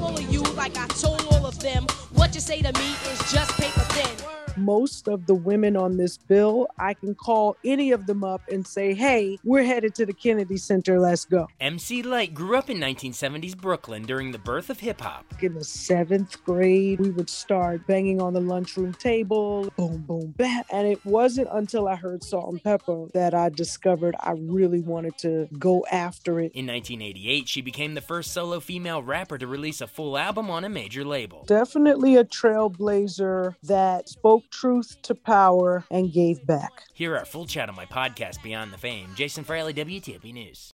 all of you like I told all of them. What you say to me is just paper thin. Most of the women on this bill, I can call any of them up and say, hey, we're headed to the Kennedy Center, let's go. MC Lyte grew up in 1970s Brooklyn during the birth of hip-hop. In the 7th grade, we would start banging on the lunchroom table, boom, boom, bam. And it wasn't until I heard Salt and Pepper that I discovered I really wanted to go after it. In 1988, she became the first solo female rapper to release a full album on a major label. Definitely a trailblazer that spoke truth to power and gave back. Hear our full chat on my podcast, Beyond the Fame. Jason Fraley, WTOP News.